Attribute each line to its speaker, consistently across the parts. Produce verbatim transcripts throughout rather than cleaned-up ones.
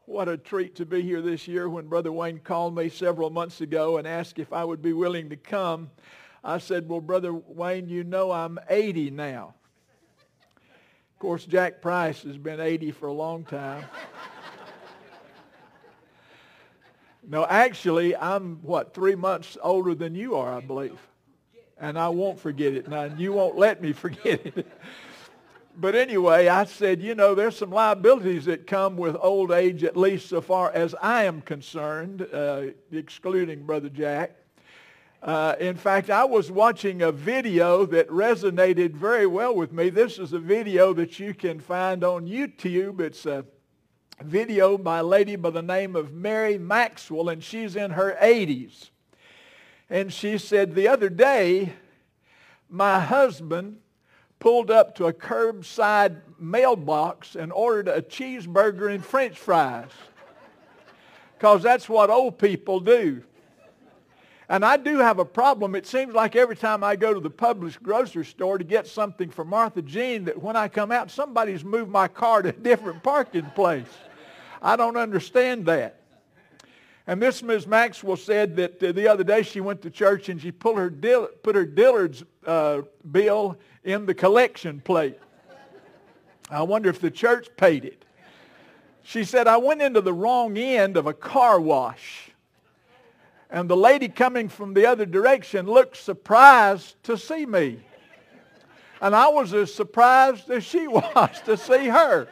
Speaker 1: What a treat to be here this year. When Brother Wayne called me several months ago and asked if I would be willing to come, I said, well, Brother Wayne, you know I'm eighty now. Of course, Jack Price has been eighty for a long time. No, actually, I'm, what, three months older than you are, I believe. And I won't forget it now, and you won't let me forget it. But anyway, I said, you know, there's some liabilities that come with old age, at least so far as I am concerned, uh, excluding Brother Jack. Uh, in fact, I was watching a video that resonated very well with me. This is a video that you can find on YouTube. It's a video by a lady by the name of Mary Maxwell, and she's in her eighties. And she said, the other day, my husband pulled up to a curbside mailbox and ordered a cheeseburger and french fries. Because that's what old people do. And I do have a problem. It seems like every time I go to the Publix grocery store to get something for Martha Jean, that when I come out, somebody's moved my car to a different parking place. I don't understand that. And this Miz Maxwell said that uh, the other day she went to church and she pulled her Dill- put her Dillard's uh, bill in the collection plate. I wonder if the church paid it. She said, I went into the wrong end of a car wash. And the lady coming from the other direction looked surprised to see me. And I was as surprised as she was to see her.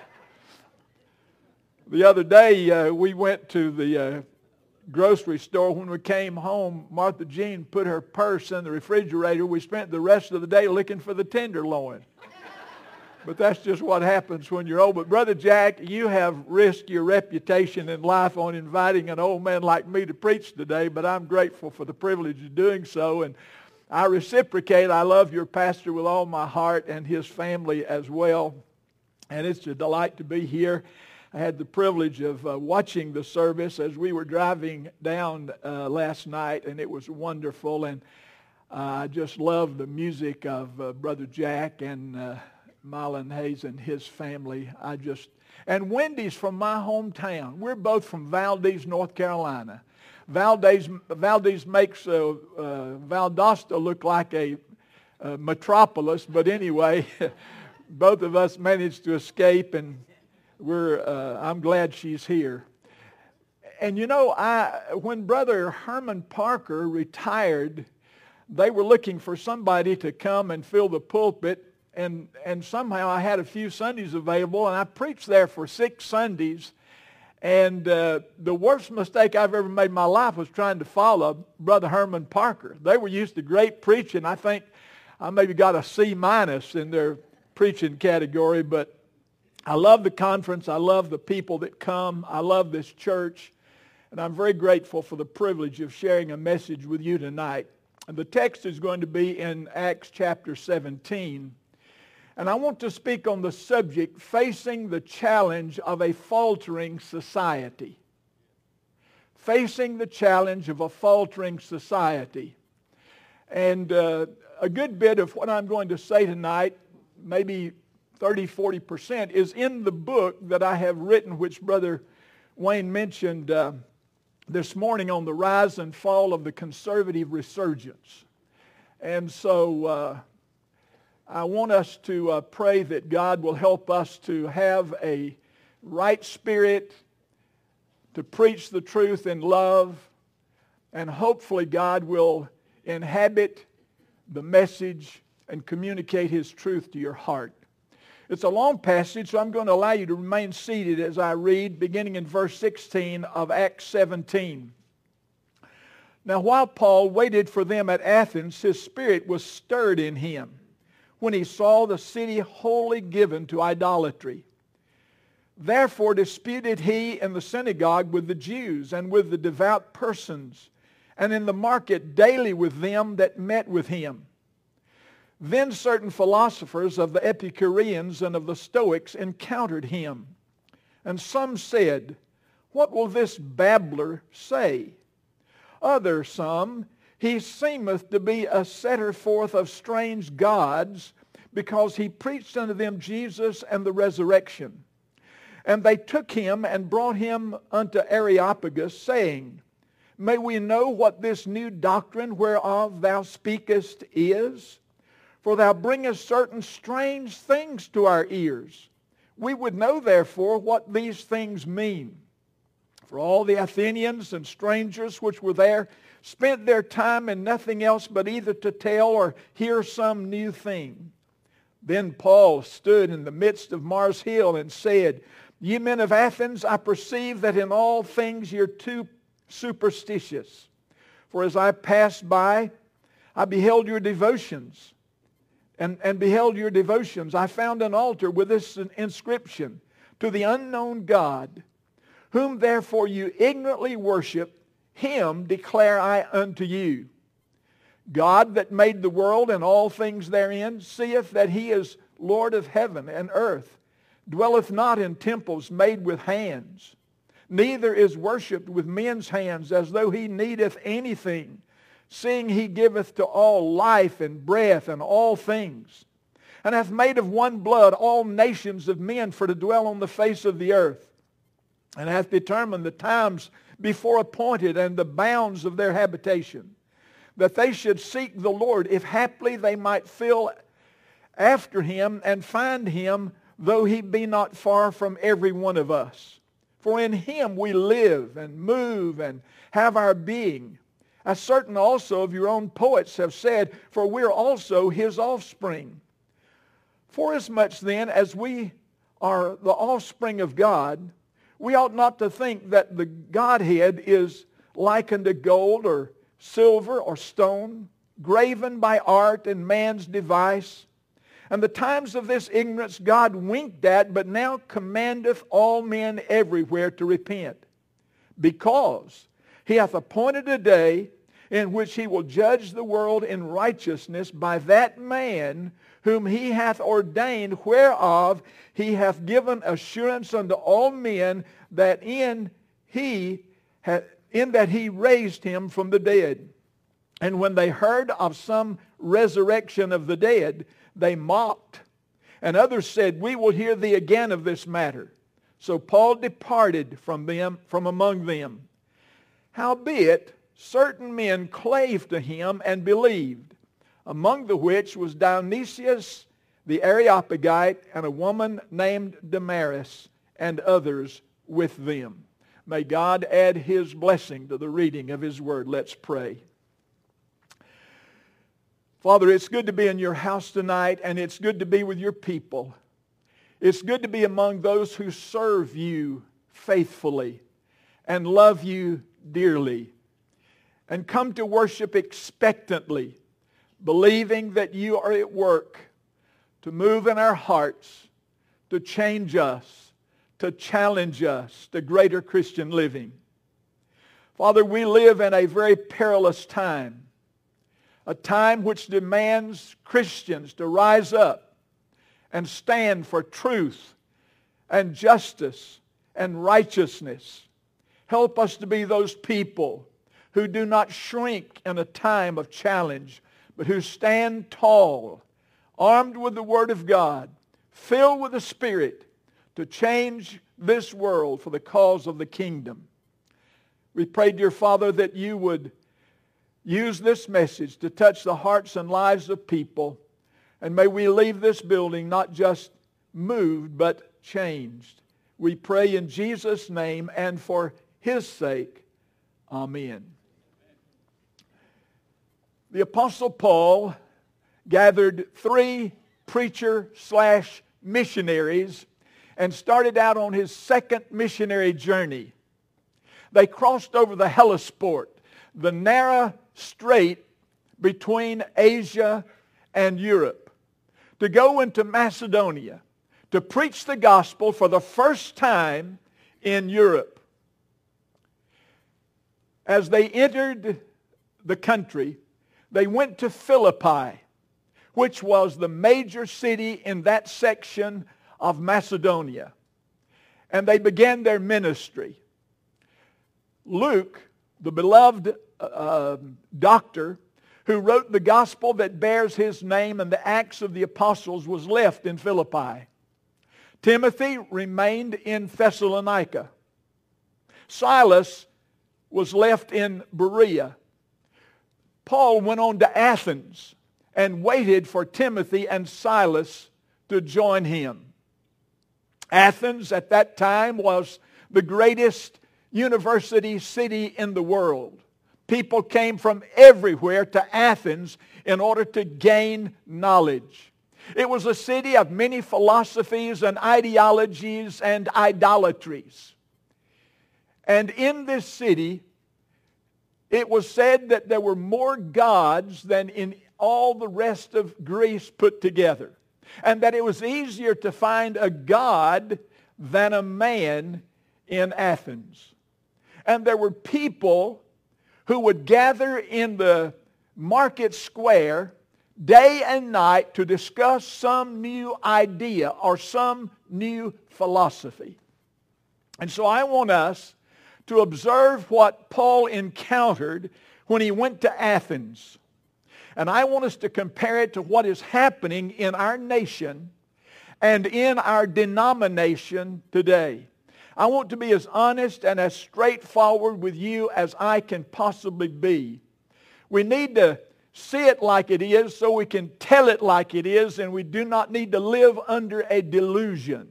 Speaker 1: The other day uh, we went to the uh, grocery store. When we came home, Martha Jean put her purse in the refrigerator. We spent the rest of the day looking for the tenderloin. But that's just what happens when you're old. But Brother Jack, you have risked your reputation in life on inviting an old man like me to preach today, but I'm grateful for the privilege of doing so. And I reciprocate. I love your pastor with all my heart and his family as well. And it's a delight to be here. I had the privilege of uh, watching the service as we were driving down uh, last night, and it was wonderful. And uh, I just love the music of uh, Brother Jack and uh, Marlon Hayes and his family. I just and Wendy's from my hometown. We're both from Valdez, North Carolina. Valdez, Valdez makes uh, uh, Valdosta look like a uh, metropolis, but anyway, both of us managed to escape, and We're, uh, I'm glad she's here. And you know, I when Brother Herman Parker retired, they were looking for somebody to come and fill the pulpit, and, and somehow I had a few Sundays available, and I preached there for six Sundays. And uh, the worst mistake I've ever made in my life was trying to follow Brother Herman Parker. They were used to great preaching. I think I maybe got a C minus in their preaching category, but I love the conference. I love the people that come. I love this church. And I'm very grateful for the privilege of sharing a message with you tonight. And the text is going to be in Acts chapter seventeen. And I want to speak on the subject, facing the challenge of a faltering society. Facing the challenge of a faltering society. And uh, a good bit of what I'm going to say tonight, maybe thirty, forty percent, is in the book that I have written, which Brother Wayne mentioned uh, this morning, on the rise and fall of the conservative resurgence. And so uh, I want us to uh, pray that God will help us to have a right spirit, to preach the truth in love, and hopefully God will inhabit the message and communicate His truth to your heart. It's a long passage, so I'm going to allow you to remain seated as I read, beginning in verse sixteen of Acts seventeen. Now, while Paul waited for them at Athens, his spirit was stirred in him when he saw the city wholly given to idolatry. Therefore disputed he in the synagogue with the Jews and with the devout persons, and in the market daily with them that met with him. Then certain philosophers of the Epicureans and of the Stoics encountered him. And some said, What will this babbler say? Other some, He seemeth to be a setter forth of strange gods, because he preached unto them Jesus and the resurrection. And they took him and brought him unto Areopagus, saying, May we know what this new doctrine whereof thou speakest is? For thou bringest certain strange things to our ears. We would know therefore what these things mean. For all the Athenians and strangers which were there spent their time in nothing else but either to tell or hear some new thing. Then Paul stood in the midst of Mars Hill and said, Ye men of Athens, I perceive that in all things you're too superstitious. For as I passed by, I beheld your devotions, and, and beheld your devotions. I found an altar with this inscription, To the unknown God, whom therefore you ignorantly worship, him declare I unto you. God that made the world and all things therein seeth that he is Lord of heaven and earth, dwelleth not in temples made with hands, neither is worshipped with men's hands as though he needeth anything, seeing he giveth to all life and breath and all things, and hath made of one blood all nations of men for to dwell on the face of the earth, and hath determined the times before appointed and the bounds of their habitation, that they should seek the Lord, if haply they might feel after him and find him, though he be not far from every one of us. For in him we live and move and have our being. As certain also of your own poets have said, for we are also his offspring. Forasmuch then as we are the offspring of God, we ought not to think that the Godhead is likened to gold or silver or stone, graven by art and man's device. And the times of this ignorance God winked at, but now commandeth all men everywhere to repent, because he hath appointed a day in which he will judge the world in righteousness by that man whom he hath ordained, whereof he hath given assurance unto all men, that in he hath, in that he raised him from the dead. And when they heard of some resurrection of the dead, they mocked. And others said, We will hear thee again of this matter. So Paul departed from them, from among them. Howbeit, certain men clave to him and believed, among the which was Dionysius the Areopagite, and a woman named Damaris, and others with them. May God add his blessing to the reading of his word. Let's pray. Father, it's good to be in your house tonight, and it's good to be with your people. It's good to be among those who serve you faithfully and love you dearly, and come to worship expectantly, believing that you are at work to move in our hearts, to change us, to challenge us to greater Christian living. Father, we live in a very perilous time, a time which demands Christians to rise up and stand for truth and justice and righteousness. Help us to be those people who do not shrink in a time of challenge, but who stand tall, armed with the Word of God, filled with the Spirit, to change this world for the cause of the kingdom. We pray, dear Father, that you would use this message to touch the hearts and lives of people, and may we leave this building not just moved, but changed. We pray in Jesus' name and for his sake. Amen. The Apostle Paul gathered three preacher slash missionaries and started out on his second missionary journey. They crossed over the Hellespont, the narrow strait between Asia and Europe, to go into Macedonia, to preach the gospel for the first time in Europe. As they entered the country, they went to Philippi, which was the major city in that section of Macedonia. And they began their ministry. Luke, the beloved uh, doctor who wrote the gospel that bears his name and the Acts of the Apostles, was left in Philippi Timothy remained in Thessalonica. Silas was left in Berea. Paul went on to Athens and waited for Timothy and Silas to join him. Athens at that time was the greatest university city in the world. People came from everywhere to Athens in order to gain knowledge. It was a city of many philosophies and ideologies and idolatries. And in this city, it was said that there were more gods than in all the rest of Greece put together. And that it was easier to find a god than a man in Athens. And there were people who would gather in the market square day and night to discuss some new idea or some new philosophy. And so I want us to observe what Paul encountered when he went to Athens. And I want us to compare it to what is happening in our nation and in our denomination today. I want to be as honest and as straightforward with you as I can possibly be. We need to see it like it is so we can tell it like it is, and we do not need to live under a delusion.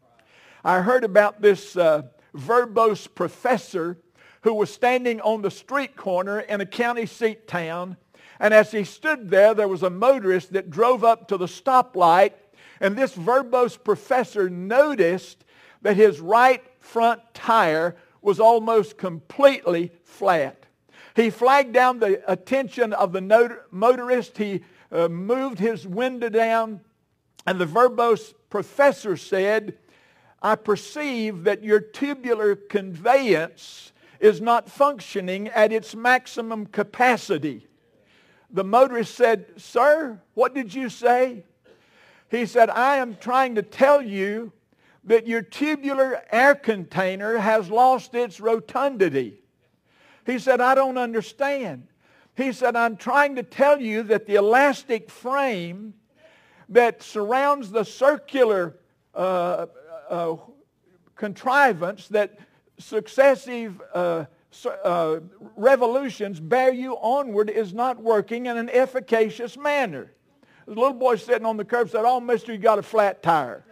Speaker 1: I heard about this uh, verbose professor who was standing on the street corner in a county seat town, and as he stood there, there was a motorist that drove up to the stoplight, and this verbose professor noticed that his right front tire was almost completely flat. He flagged down the attention of the motorist. He uh, moved his window down, and the verbose professor said, "I perceive that your tubular conveyance is not functioning at its maximum capacity." The motorist said, "Sir, what did you say?" He said, "I am trying to tell you that your tubular air container has lost its rotundity." He said, "I don't understand." He said, "I'm trying to tell you that the elastic frame that surrounds the circular uh, uh, contrivance that successive uh, uh, revolutions bear you onward is not working in an efficacious manner." The little boy sitting on the curb said, "Oh, mister, you got a flat tire."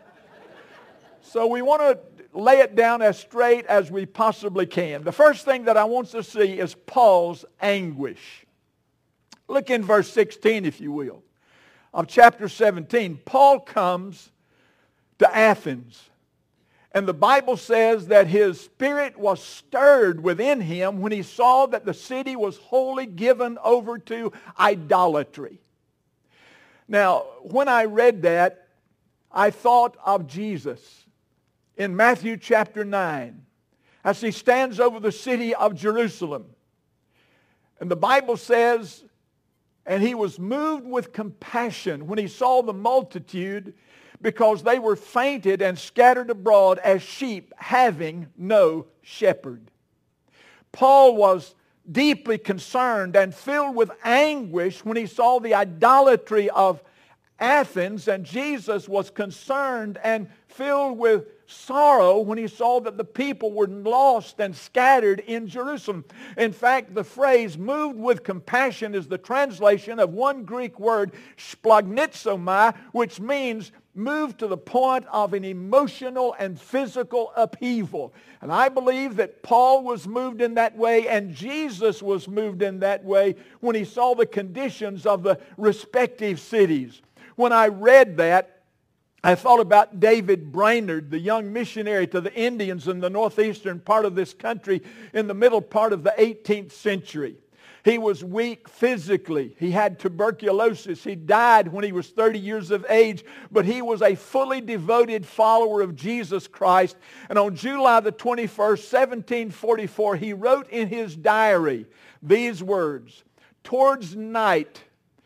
Speaker 1: So we want to lay it down as straight as we possibly can. The first thing that I want to see is Paul's anguish. Look in verse sixteen, if you will, of chapter seventeen. Paul comes to Athens, and the Bible says that his spirit was stirred within him when he saw that the city was wholly given over to idolatry. Now, when I read that, I thought of Jesus in Matthew chapter nine, as he stands over the city of Jerusalem. And the Bible says, "And he was moved with compassion when he saw the multitude, because they were fainted and scattered abroad as sheep having no shepherd." Paul was deeply concerned and filled with anguish when he saw the idolatry of Athens, and Jesus was concerned and filled with sorrow when he saw that the people were lost and scattered in Jerusalem. In fact, the phrase "moved with compassion" is the translation of one Greek word, splagnitsomai, which means moved to the point of an emotional and physical upheaval. And I believe that Paul was moved in that way, and Jesus was moved in that way when he saw the conditions of the respective cities. When I read that, I thought about David Brainerd, the young missionary to the Indians in the northeastern part of this country in the middle part of the eighteenth century. He was weak physically. He had tuberculosis. He died when he was thirty years of age, but he was a fully devoted follower of Jesus Christ. And on July the twenty-first, seventeen forty-four, he wrote in his diary these words, "Towards night,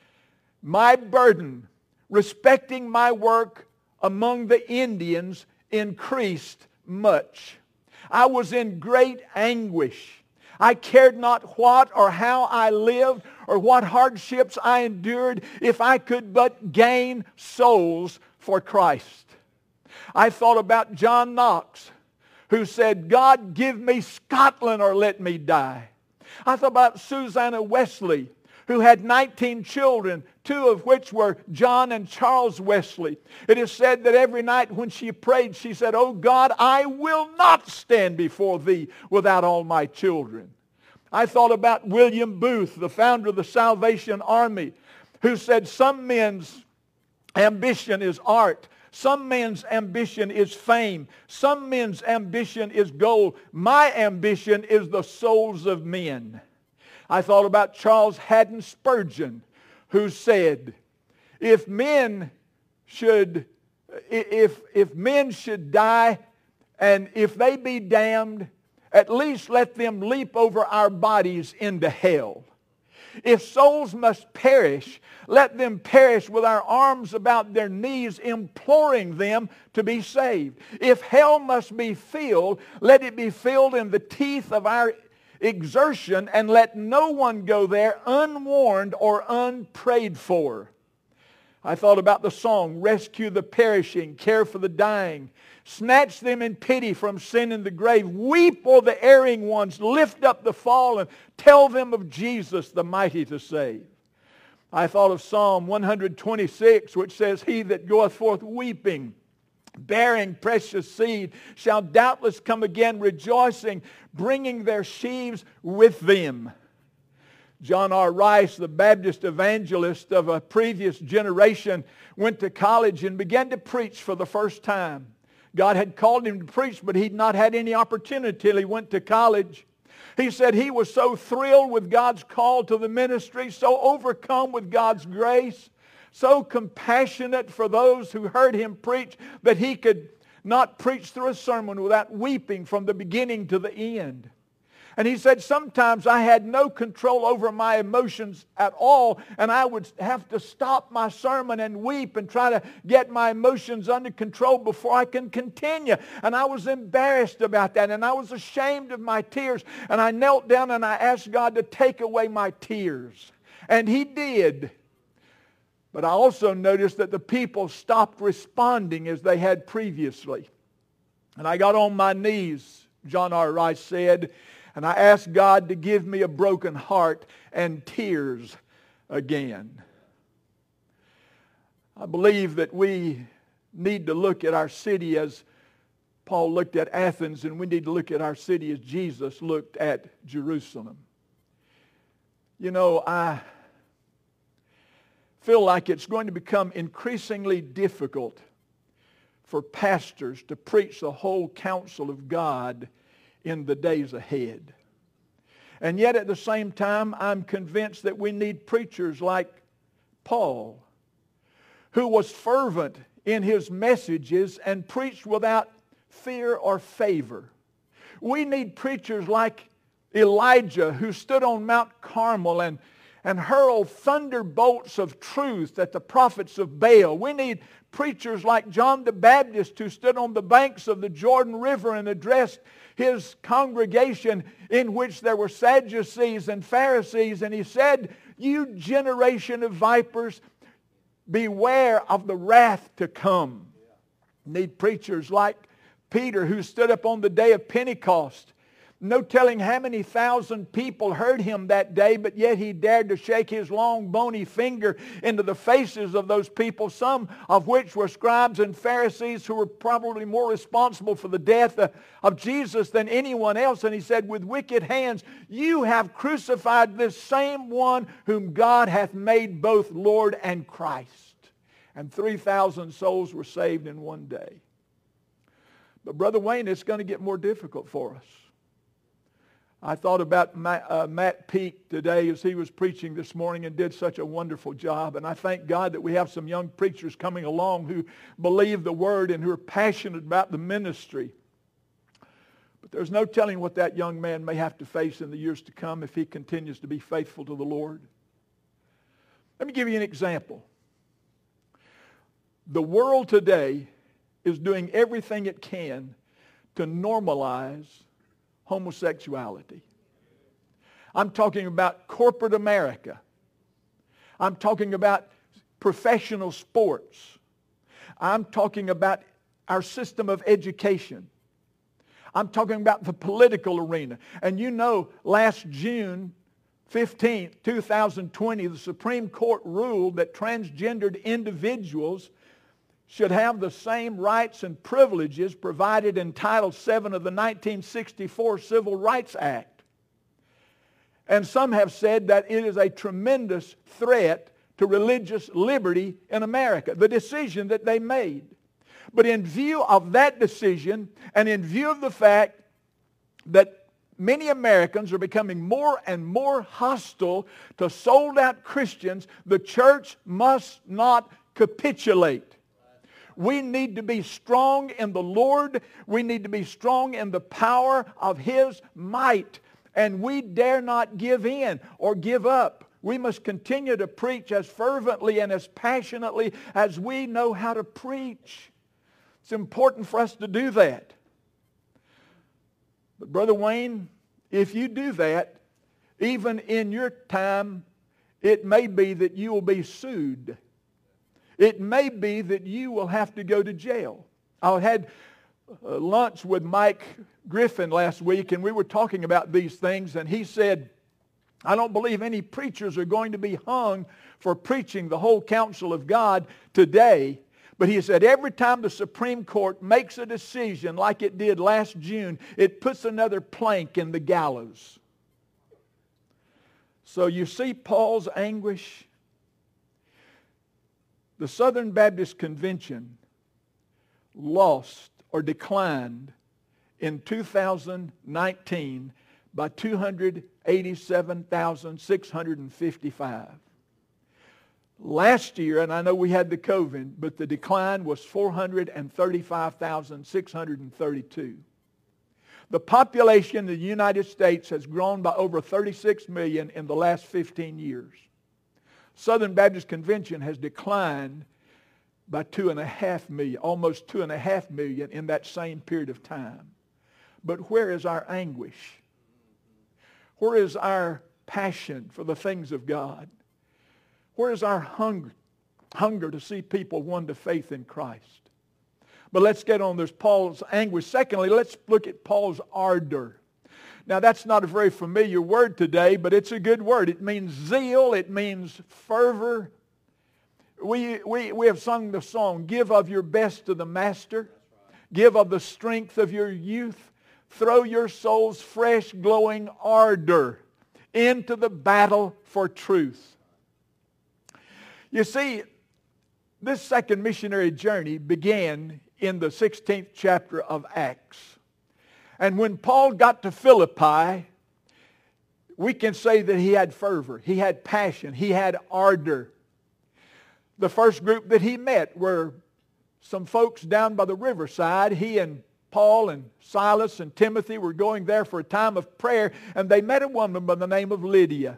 Speaker 1: my burden respecting my work among the Indians increased much. I was in great anguish. I cared not what or how I lived or what hardships I endured if I could but gain souls for Christ." I thought about John Knox, who said, God, give me Scotland or let me die. I thought about Susanna Wesley, who had nineteen children, two of which were John and Charles Wesley. It is said that every night when she prayed, she said, oh God, I will not stand before thee without all my children. I thought about William Booth, the founder of the Salvation Army, who said some men's ambition is art. Some men's ambition is fame. Some men's ambition is gold. My ambition is the souls of men. I thought about Charles Haddon Spurgeon, who said, if men should, if, if men should die, and if they be damned, at least let them leap over our bodies into hell. If souls must perish, let them perish with our arms about their knees, imploring them to be saved. If hell must be filled, let it be filled in the teeth of our exertion, and let no one go there unwarned or unprayed for. I thought about the song, rescue the perishing, care for the dying, snatch them in pity from sin and the grave, weep o'er the erring ones, lift up the fallen, tell them of Jesus the mighty to save. I thought of Psalm one twenty-six, which says, he that goeth forth weeping, bearing precious seed, shall doubtless come again rejoicing, bringing their sheaves with them. John R. Rice, the Baptist evangelist of a previous generation, went to college and began to preach for the first time. God had called him to preach, but he'd not had any opportunity till he went to college. He said he was so thrilled with God's call to the ministry, so overcome with God's grace, so compassionate for those who heard him preach, that he could not preach through a sermon without weeping from the beginning to the end. And he said, sometimes I had no control over my emotions at all, and I would have to stop my sermon and weep and try to get my emotions under control before I can continue. And I was embarrassed about that, and I was ashamed of my tears. And I knelt down and I asked God to take away my tears. And he did. But I also noticed that the people stopped responding as they had previously. And I got on my knees, John R. Rice said, and I asked God to give me a broken heart and tears again. I believe that we need to look at our city as Paul looked at Athens, and we need to look at our city as Jesus looked at Jerusalem. You know, I feel like it's going to become increasingly difficult for pastors to preach the whole counsel of God in the days ahead. And yet at the same time, I'm convinced that we need preachers like Paul, who was fervent in his messages and preached without fear or favor. We need preachers like Elijah, who stood on Mount Carmel and, and hurled thunderbolts of truth at the prophets of Baal. We need preachers like John the Baptist, who stood on the banks of the Jordan River and addressed his congregation, in which there were Sadducees and Pharisees, and he said, you generation of vipers, beware of the wrath to come. Need preachers like Peter, who stood up on the day of Pentecost. No telling how many thousand people heard him that day, but yet he dared to shake his long bony finger into the faces of those people, some of which were scribes and Pharisees who were probably more responsible for the death of Jesus than anyone else. And he said, with wicked hands you have crucified this same one whom God hath made both Lord and Christ. And three thousand souls were saved in one day. But Brother Wayne, it's going to get more difficult for us. I thought about Matt, uh, Matt Peake today as he was preaching this morning and did such a wonderful job. And I thank God that we have some young preachers coming along who believe the Word and who are passionate about the ministry. But there's no telling what that young man may have to face in the years to come if he continues to be faithful to the Lord. Let me give you an example. The world today is doing everything it can to normalize homosexuality. I'm talking about corporate America. I'm talking about professional sports. I'm talking about our system of education. I'm talking about the political arena. And you know, last June fifteenth, two thousand twenty, the Supreme Court ruled that transgendered individuals should have the same rights and privileges provided in Title seven of the nineteen sixty-four Civil Rights Act. And some have said that it is a tremendous threat to religious liberty in America, the decision that they made. But in view of that decision, and in view of the fact that many Americans are becoming more and more hostile to sold-out Christians, the church must not capitulate. We need to be strong in the Lord. We need to be strong in the power of His might. And we dare not give in or give up. We must continue to preach as fervently and as passionately as we know how to preach. It's important for us to do that. But Brother Wayne, if you do that, even in your time, it may be that you will be sued. It may be that you will have to go to jail. I had uh, lunch with Mike Griffin last week, and we were talking about these things, and he said, I don't believe any preachers are going to be hung for preaching the whole counsel of God today. But he said every time the Supreme Court makes a decision like it did last June, it puts another plank in the gallows. So you see Paul's anguish. The Southern Baptist Convention lost or declined in two thousand nineteen by two hundred eighty-seven thousand six hundred fifty-five. Last year, and I know we had the COVID, but the decline was four hundred thirty-five thousand six hundred thirty-two. The population in the United States has grown by over thirty-six million in the last fifteen years. Southern Baptist Convention has declined by two and a half million, almost two and a half million in that same period of time. But where is our anguish? Where is our passion for the things of God? Where is our hunger, hunger to see people won to faith in Christ? But let's get on. There's Paul's anguish. Secondly, let's look at Paul's ardor. Now, that's not a very familiar word today, but it's a good word. It means zeal. It means fervor. We, we, we have sung the song, give of your best to the Master. Give of the strength of your youth. Throw your soul's fresh, glowing ardor into the battle for truth. You see, this second missionary journey began in the sixteenth chapter of Acts. And when Paul got to Philippi, we can say that he had fervor, he had passion, he had ardor. The first group that he met were some folks down by the riverside. He and Paul and Silas and Timothy were going there for a time of prayer, and they met a woman by the name of Lydia.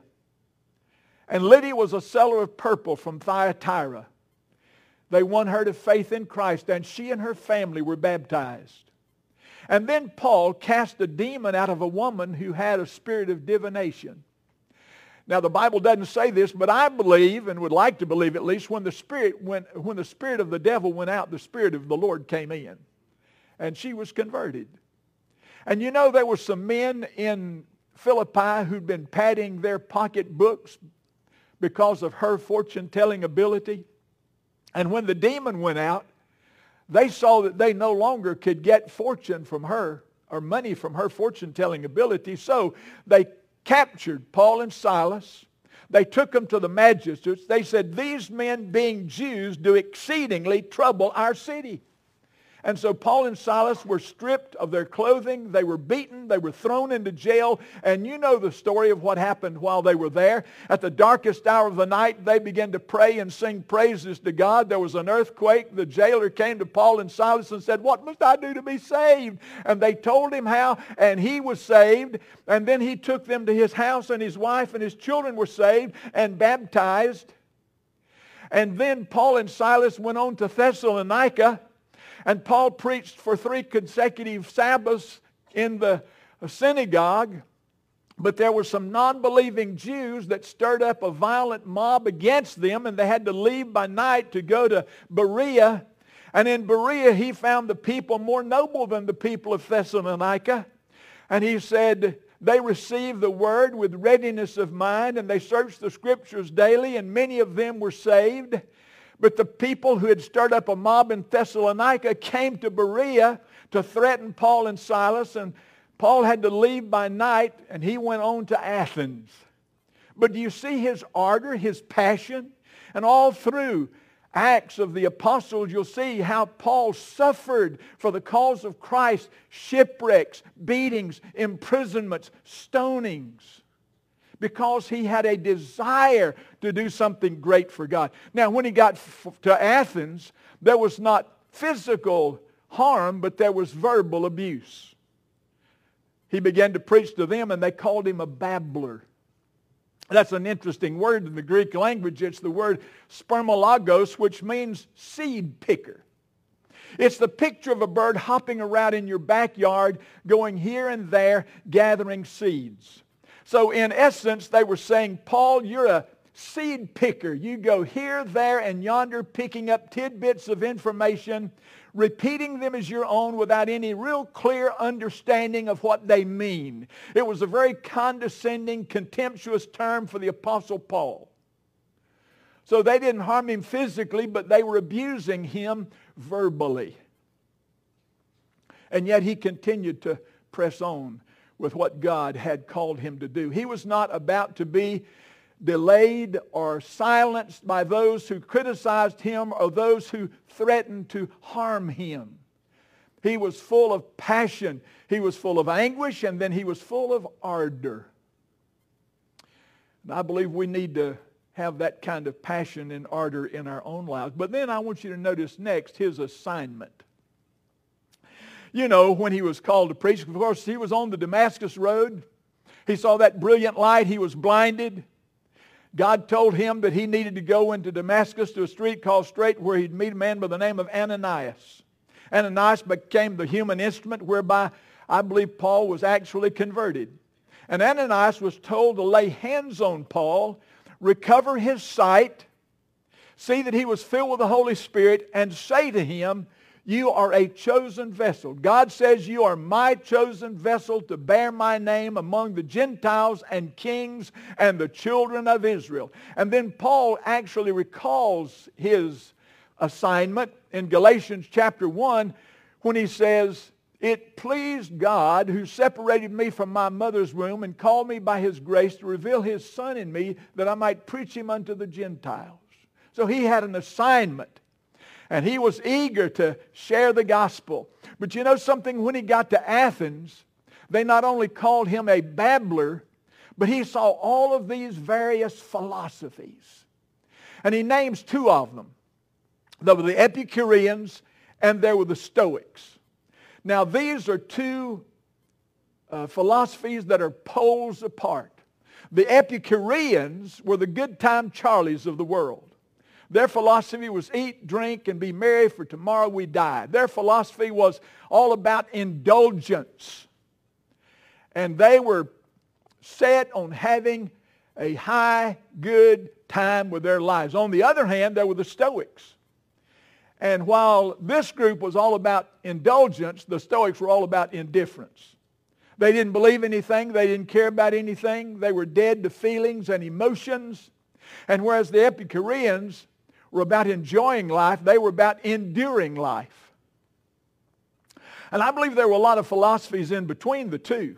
Speaker 1: And Lydia was a seller of purple from Thyatira. They won her to faith in Christ, and she and her family were baptized. And then Paul cast a demon out of a woman who had a spirit of divination. Now, the Bible doesn't say this, but I believe, and would like to believe at least, when the spirit went, when the spirit of the devil went out, the Spirit of the Lord came in. And she was converted. And you know, there were some men in Philippi who'd been padding their pocketbooks because of her fortune-telling ability. And when the demon went out, they saw that they no longer could get fortune from her or money from her fortune-telling ability. So they captured Paul and Silas. They took them to the magistrates. They said, these men, being Jews, do exceedingly trouble our city. And so Paul and Silas were stripped of their clothing. They were beaten. They were thrown into jail. And you know the story of what happened while they were there. At the darkest hour of the night, they began to pray and sing praises to God. There was an earthquake. The jailer came to Paul and Silas and said, what must I do to be saved? And they told him how, and he was saved. And then he took them to his house, and his wife and his children were saved and baptized. And then Paul and Silas went on to Thessalonica. And Paul preached for three consecutive Sabbaths in the synagogue. But there were some non-believing Jews that stirred up a violent mob against them, and they had to leave by night to go to Berea. And in Berea he found the people more noble than the people of Thessalonica. And he said they received the word with readiness of mind, and they searched the Scriptures daily, and many of them were saved. But the people who had stirred up a mob in Thessalonica came to Berea to threaten Paul and Silas, and Paul had to leave by night, and he went on to Athens. But do you see his ardor, his passion? And all through Acts of the Apostles, you'll see how Paul suffered for the cause of Christ, shipwrecks, beatings, imprisonments, stonings, because he had a desire to do something great for God. Now, when he got f- to Athens, there was not physical harm, but there was verbal abuse. He began to preach to them, and they called him a babbler. That's an interesting word in the Greek language. It's the word spermologos, which means seed picker. It's the picture of a bird hopping around in your backyard, going here and there, gathering seeds. So in essence, they were saying, Paul, you're a seed picker. You go here, there, and yonder, picking up tidbits of information, repeating them as your own without any real clear understanding of what they mean. It was a very condescending, contemptuous term for the Apostle Paul. So they didn't harm him physically, but they were abusing him verbally. And yet he continued to press on with what God had called him to do. He was not about to be delayed or silenced by those who criticized him or those who threatened to harm him. He was full of passion. He was full of anguish, and then he was full of ardor. And I believe we need to have that kind of passion and ardor in our own lives. But then I want you to notice next his assignment. You know, when he was called to preach, of course, he was on the Damascus road. He saw that brilliant light. He was blinded. God told him that he needed to go into Damascus to a street called Straight, where he'd meet a man by the name of Ananias. Ananias became the human instrument whereby I believe Paul was actually converted. And Ananias was told to lay hands on Paul, recover his sight, see that he was filled with the Holy Spirit, and say to him, you are a chosen vessel. God says you are my chosen vessel to bear my name among the Gentiles and kings and the children of Israel. And then Paul actually recalls his assignment in Galatians chapter one when he says, it pleased God who separated me from my mother's womb and called me by his grace to reveal his Son in me that I might preach him unto the Gentiles. So he had an assignment. And he was eager to share the gospel. But you know something? When he got to Athens, they not only called him a babbler, but he saw all of these various philosophies. And he names two of them. There were the Epicureans and there were the Stoics. Now these are two uh, philosophies that are poles apart. The Epicureans were the good time Charlies of the world. Their philosophy was eat, drink, and be merry, for tomorrow we die. Their philosophy was all about indulgence. And they were set on having a high, good time with their lives. On the other hand, there were the Stoics. And while this group was all about indulgence, the Stoics were all about indifference. They didn't believe anything. They didn't care about anything. They were dead to feelings and emotions. And whereas the Epicureans were about enjoying life, they were about enduring life. And I believe there were a lot of philosophies in between the two.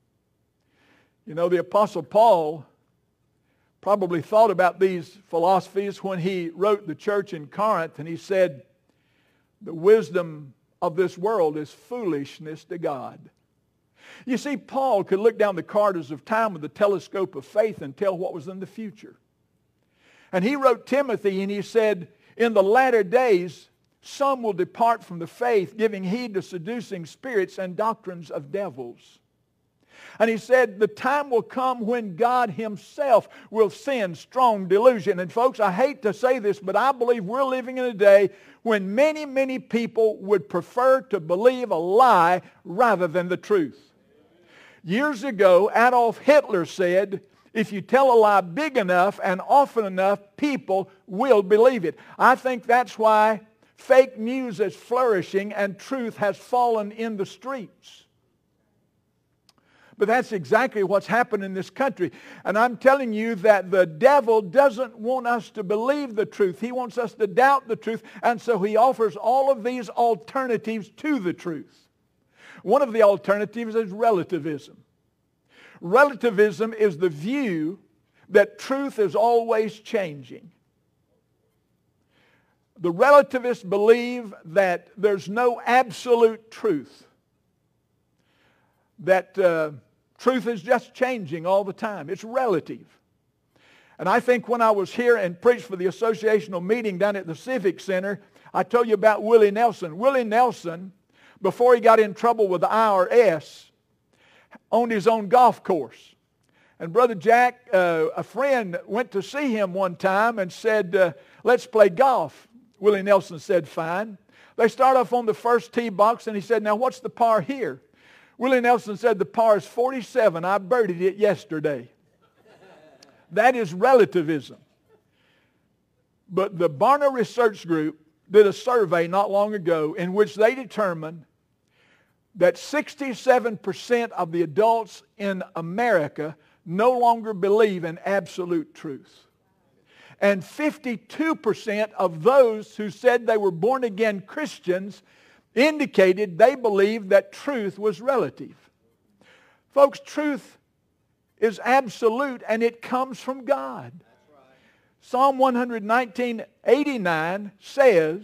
Speaker 1: You know, the Apostle Paul probably thought about these philosophies when he wrote the church in Corinth, and he said, the wisdom of this world is foolishness to God. You see, Paul could look down the corridors of time with the telescope of faith and tell what was in the future. And he wrote Timothy and he said, in the latter days, some will depart from the faith, giving heed to seducing spirits and doctrines of devils. And he said, the time will come when God himself will send strong delusion. And folks, I hate to say this, but I believe we're living in a day when many, many people would prefer to believe a lie rather than the truth. Years ago, Adolf Hitler said, if you tell a lie big enough and often enough, people will believe it. I think that's why Fake news is flourishing and truth has fallen in the streets. But that's exactly what's happened in this country. And I'm telling you that the devil doesn't want us to believe the truth. He wants us to doubt the truth. And so he offers all of these alternatives to the truth. One of the alternatives is relativism. Relativism is the view that truth is always changing. The relativists believe that there's no absolute truth. That uh, truth is just changing all the time. It's relative. And I think when I was here and preached for the associational meeting down at the Civic Center, I told you about Willie Nelson. Willie Nelson, before he got in trouble with the I R S, owned his own golf course. And Brother Jack, uh, a friend, went to see him one time and said, uh, let's play golf. Willie Nelson said, fine. They start off on the first tee box, and he said, now what's the par here? Willie Nelson said, the par is forty-seven. I birdied it yesterday. That is relativism. But the Barna Research Group did a survey not long ago in which they determined that sixty-seven percent of the adults in America no longer believe in absolute truth. And fifty-two percent of those who said they were born-again Christians indicated they believed that truth was relative. Folks, truth is absolute and it comes from God. Right. Psalm one nineteen eighty-nine says,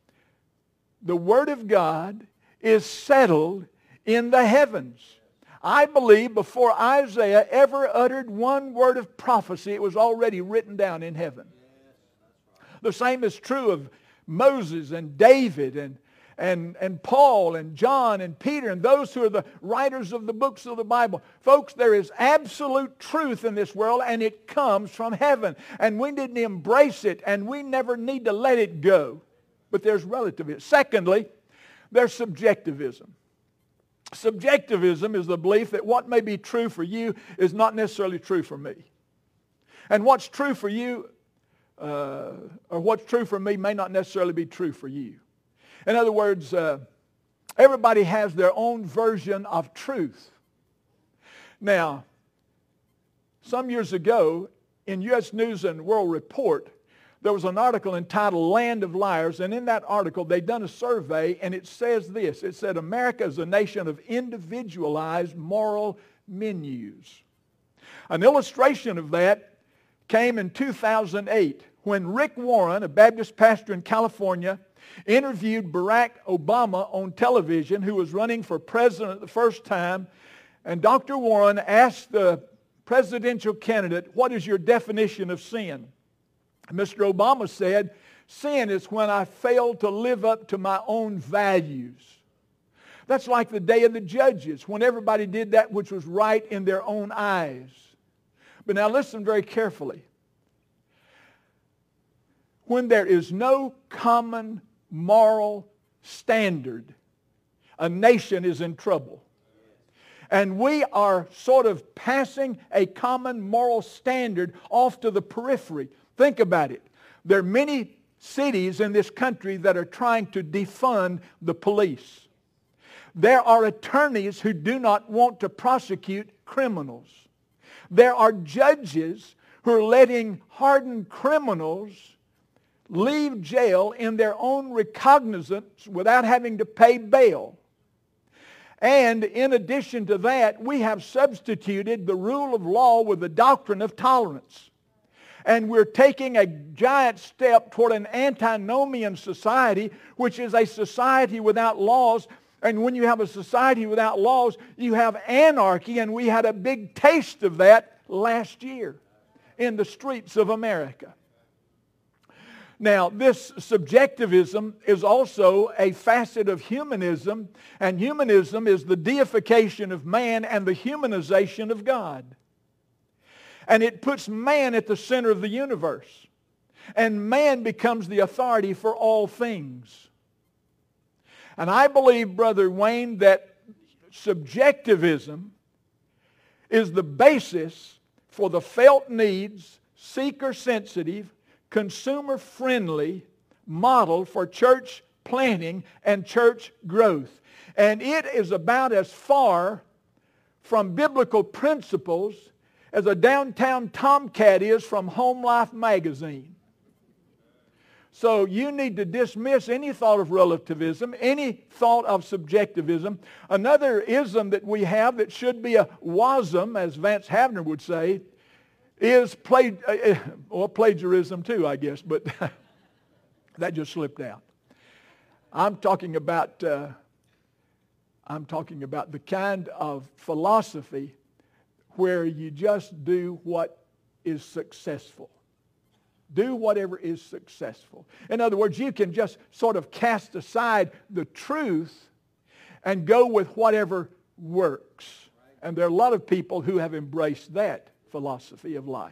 Speaker 1: the Word of God is settled in the heavens. I believe before Isaiah ever uttered one word of prophecy, it was already written down in heaven. Yes, right. The same is true of Moses and David and And, and Paul and John and Peter and those who are the writers of the books of the Bible. Folks, there is absolute truth in this world and it comes from heaven. And we need to embrace it and we never need to let it go. But there's relativism. Secondly, there's subjectivism. Subjectivism is the belief that what may be true for you is not necessarily true for me. And what's true for you uh, or what's true for me may not necessarily be true for you. In other words, uh, everybody has their own version of truth. Now, some years ago, in U S News and World Report, there was an article entitled Land of Liars, and in that article, they'd done a survey, and it says this. It said, America is a nation of individualized moral menus. An illustration of that came in two thousand eight, when Rick Warren, a Baptist pastor in California, interviewed Barack Obama on television, who was running for president the first time. And Doctor Warren asked the presidential candidate, what is your definition of sin? Mister Obama said, sin is when I fail to live up to my own values. That's like the day of the judges, when everybody did that which was right in their own eyes. But now listen very carefully. When there is no common moral standard, a nation is in trouble. And we are sort of passing a common moral standard off to the periphery. Think about it. There are many cities in this country that are trying to defund the police. There are attorneys who do not want to prosecute criminals. There are judges who are letting hardened criminals leave jail in their own recognizance without having to pay bail. And in addition to that, we have substituted the rule of law with the doctrine of tolerance. And we're taking a giant step toward an antinomian society, which is a society without laws. And when you have a society without laws, you have anarchy, and we had a big taste of that last year in the streets of America. Now, this subjectivism is also a facet of humanism, and humanism is the deification of man and the humanization of God. And it puts man at the center of the universe, and man becomes the authority for all things. And I believe, Brother Wayne, that subjectivism is the basis for the felt needs, seeker-sensitive, consumer-friendly, model for church planting and church growth. And it is about as far from biblical principles as a downtown tomcat is from Home Life magazine. So you need to dismiss any thought of relativism, any thought of subjectivism. Another ism that we have that should be a wasm, as Vance Havner would say, is pla- uh, well, plagiarism too, I guess, but that just slipped out. I'm talking about uh, I'm talking about the kind of philosophy where you just do what is successful. Do whatever is successful. In other words, you can just sort of cast aside the truth and go with whatever works. And there are a lot of people who have embraced that philosophy of life.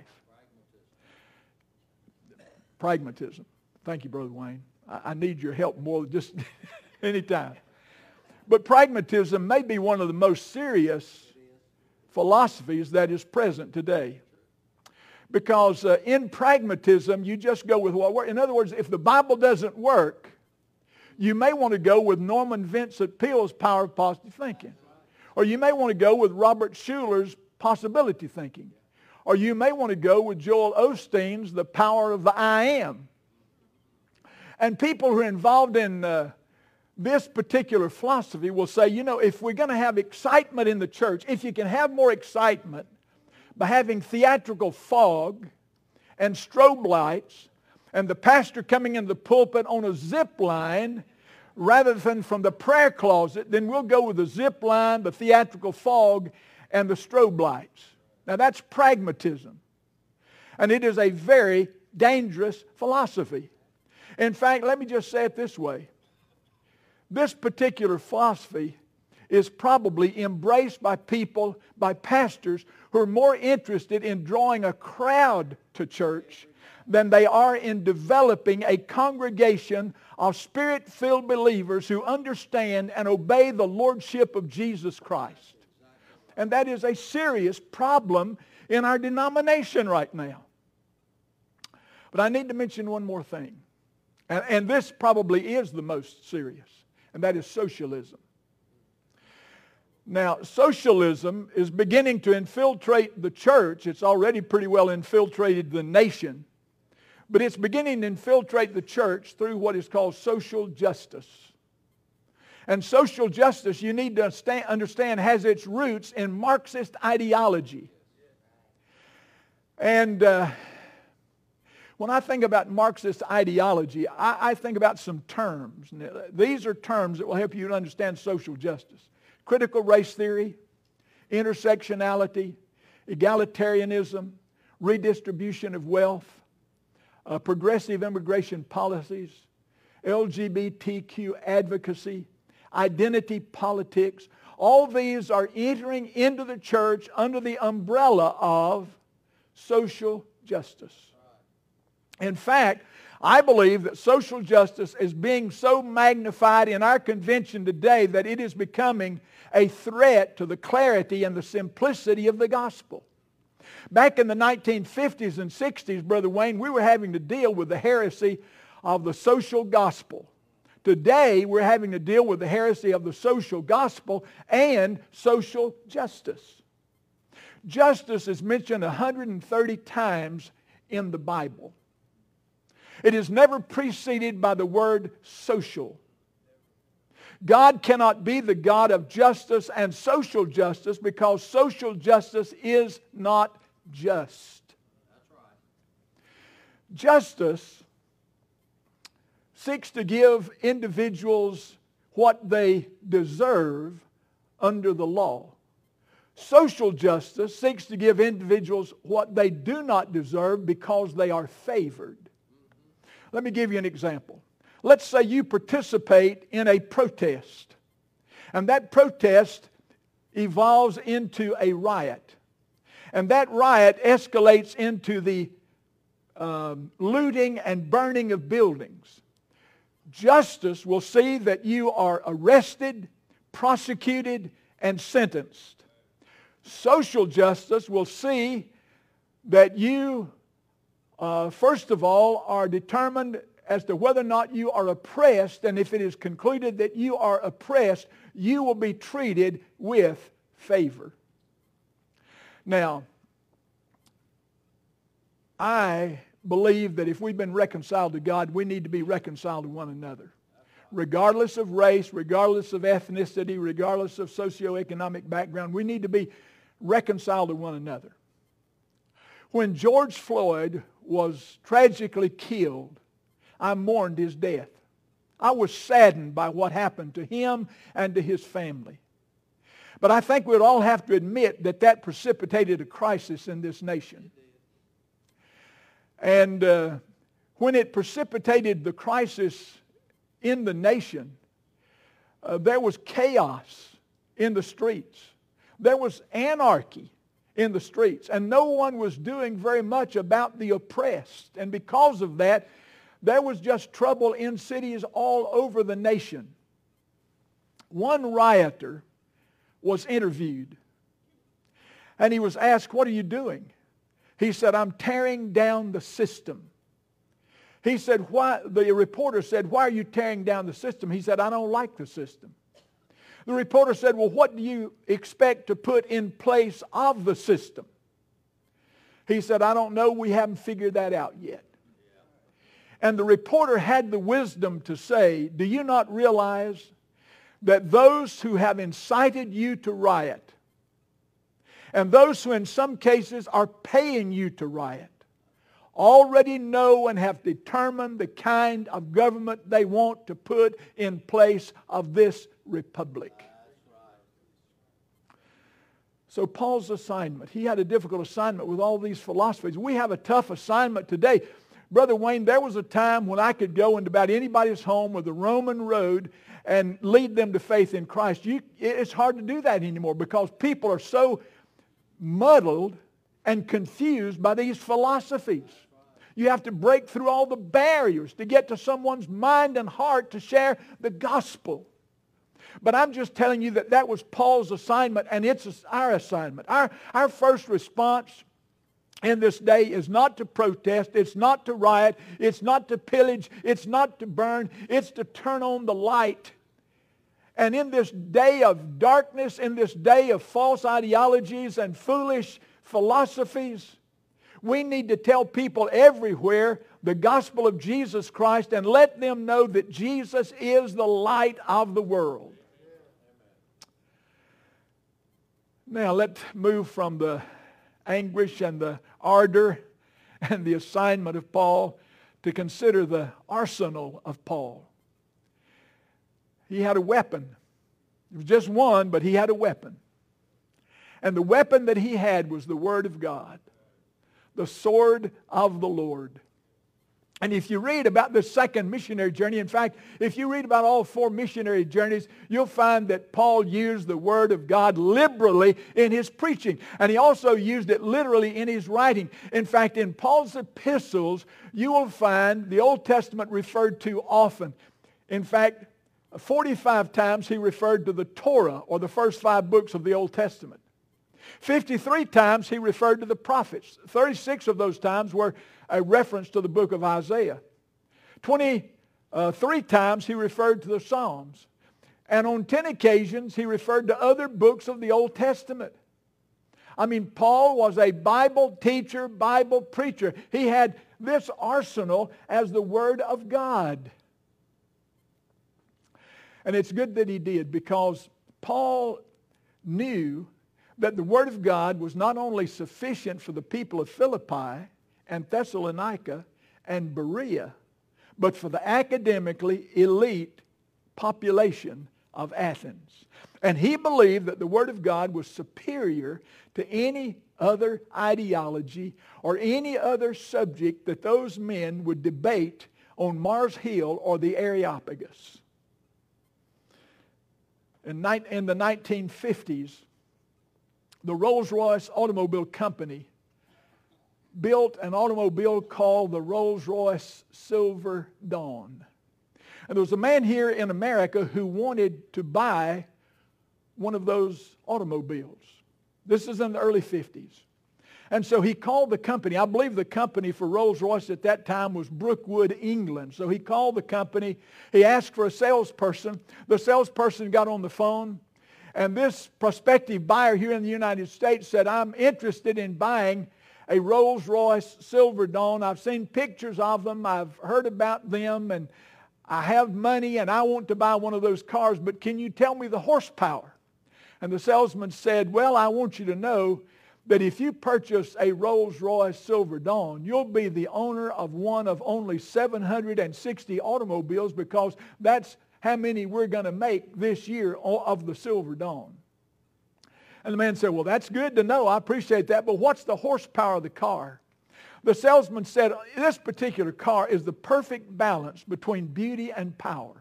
Speaker 1: Pragmatism. Thank you, Brother Wayne. I, I need your help more than just any time. But pragmatism may be one of the most serious philosophies that is present today. Because uh, in pragmatism, you just go with what works. In other words, if the Bible doesn't work, you may want to go with Norman Vincent Peale's power of positive thinking. Or you may want to go with Robert Schuller's possibility thinking. Or you may want to go with Joel Osteen's the power of the I am. And people who are involved in uh, this particular philosophy will say, you know, if we're going to have excitement in the church, if you can have more excitement by having theatrical fog and strobe lights and the pastor coming in the pulpit on a zip line rather than from the prayer closet, then we'll go with the zip line, the theatrical fog, and the strobe lights. Now that's pragmatism. And it is a very dangerous philosophy. In fact, let me just say it this way. This particular philosophy is probably embraced by people, by pastors, who are more interested in drawing a crowd to church than they are in developing a congregation of Spirit-filled believers who understand and obey the Lordship of Jesus Christ. And that is a serious problem in our denomination right now. But I need to mention one more thing. And, and this probably is the most serious, and that is socialism. Now, socialism is beginning to infiltrate the church. It's already pretty well infiltrated the nation. But it's beginning to infiltrate the church through what is called social justice. And social justice, you need to understand, has its roots in Marxist ideology. And uh, when I think about Marxist ideology, I, I think about some terms. These are terms that will help you to understand social justice. Critical race theory, intersectionality, egalitarianism, redistribution of wealth, uh, progressive immigration policies, L G B T Q advocacy, identity politics. All these are entering into the church under the umbrella of social justice. In fact, I believe that social justice is being so magnified in our convention today that it is becoming a threat to the clarity and the simplicity of the gospel. Back in the nineteen fifties and sixties, Brother Wayne, we were having to deal with the heresy of the social gospel. Today, we're having to deal with the heresy of the social gospel and social justice. Justice is mentioned one hundred thirty times in the Bible. It is never preceded by the word social. God cannot be the God of justice and social justice because social justice is not just.
Speaker 2: That's right.
Speaker 1: Justice seeks to give individuals what they deserve under the law. Social justice seeks to give individuals what they do not deserve because they are favored. Let me give you an example. Let's say you participate in a protest, and that protest evolves into a riot. And that riot escalates into the um, looting and burning of buildings. Justice will see that you are arrested, prosecuted, and sentenced. Social justice will see that you, uh, first of all, are determined as to whether or not you are oppressed, and if it is concluded that you are oppressed, you will be treated with favor. Now, I believe that if we've been reconciled to God, we need to be reconciled to one another. Regardless of race, regardless of ethnicity, regardless of socioeconomic background, we need to be reconciled to one another. When George Floyd was tragically killed, I mourned his death. I was saddened by what happened to him and to his family. But I think we'd all have to admit that that precipitated a crisis in this nation. And uh, when it precipitated the crisis in the nation, uh, there was chaos in the streets. There was anarchy in the streets, and no one was doing very much about the oppressed. And because of that, there was just trouble in cities all over the nation. One rioter was interviewed, and he was asked, "What are you doing?" He said, "I'm tearing down the system." He said, "Why?" The reporter said, "Why are you tearing down the system?" He said, "I don't like the system." The reporter said, "Well, what do you expect to put in place of the system?" He said, "I don't know. We haven't figured that out yet." And the reporter had the wisdom to say, "Do you not realize that those who have incited you to riot, and those who in some cases are paying you to riot, already know and have determined the kind of government they want to put in place of this republic?" So Paul's assignment, he had a difficult assignment with all these philosophies. We have a tough assignment today. Brother Wayne, there was a time when I could go into about anybody's home with a Roman road and lead them to faith in Christ. You, it's hard to do that anymore because people are so muddled and confused by these philosophies. You have to break through all the barriers to get to someone's mind and heart to share the gospel. But I'm just telling you that that was Paul's assignment, and it's our assignment. Our, our first response in this day is not to protest, it's not to riot, it's not to pillage, it's not to burn, it's to turn on the light. And in this day of darkness, in this day of false ideologies and foolish philosophies, we need to tell people everywhere the gospel of Jesus Christ and let them know that Jesus is the light of the world. Now let's move from the anguish and the ardor and the assignment of Paul to consider the arsenal of Paul. He had a weapon. It was just one, but he had a weapon. And the weapon that he had was the Word of God, the sword of the Lord. And if you read about the second missionary journey, in fact, if you read about all four missionary journeys, you'll find that Paul used the Word of God liberally in his preaching. And he also used it literally in his writing. In fact, in Paul's epistles, you will find the Old Testament referred to often. In fact, forty-five times he referred to the Torah, or the first five books of the Old Testament. fifty-three times he referred to the prophets. thirty-six of those times were a reference to the book of Isaiah. twenty-three times he referred to the Psalms. And on ten occasions he referred to other books of the Old Testament. I mean, Paul was a Bible teacher, Bible preacher. He had this arsenal as the Word of God. And it's good that he did, because Paul knew that the Word of God was not only sufficient for the people of Philippi and Thessalonica and Berea, but for the academically elite population of Athens. And he believed that the Word of God was superior to any other ideology or any other subject that those men would debate on Mars Hill or the Areopagus. In, in the nineteen fifties, the Rolls-Royce Automobile Company built an automobile called the Rolls-Royce Silver Dawn. And there was a man here in America who wanted to buy one of those automobiles. This is in the early fifties. And so he called the company. I believe the company for Rolls-Royce at that time was Brookwood, England. So he called the company. He asked for a salesperson. The salesperson got on the phone. And this prospective buyer here in the United States said, I'm interested in buying a Rolls-Royce Silver Dawn. I've seen pictures of them. I've heard about them. And I have money and I want to buy one of those cars. But can you tell me the horsepower? And the salesman said, well, I want you to know that if you purchase a Rolls-Royce Silver Dawn, you'll be the owner of one of only seven hundred sixty automobiles, because that's how many we're going to make this year of the Silver Dawn. And the man said, well, that's good to know. I appreciate that. But what's the horsepower of the car? The salesman said, this particular car is the perfect balance between beauty and power.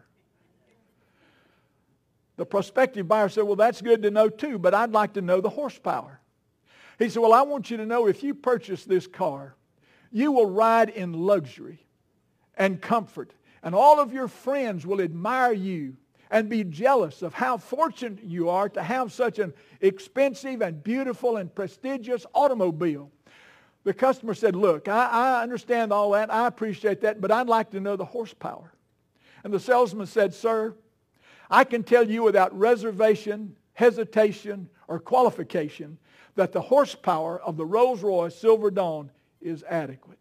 Speaker 1: The prospective buyer said, well, that's good to know too, but I'd like to know the horsepower. He said, well, I want you to know if you purchase this car, you will ride in luxury and comfort, and all of your friends will admire you and be jealous of how fortunate you are to have such an expensive and beautiful and prestigious automobile. The customer said, look, I, I understand all that. I appreciate that, but I'd like to know the horsepower. And the salesman said, sir, I can tell you without reservation, hesitation, or qualification that the horsepower of the Rolls-Royce Silver Dawn is adequate.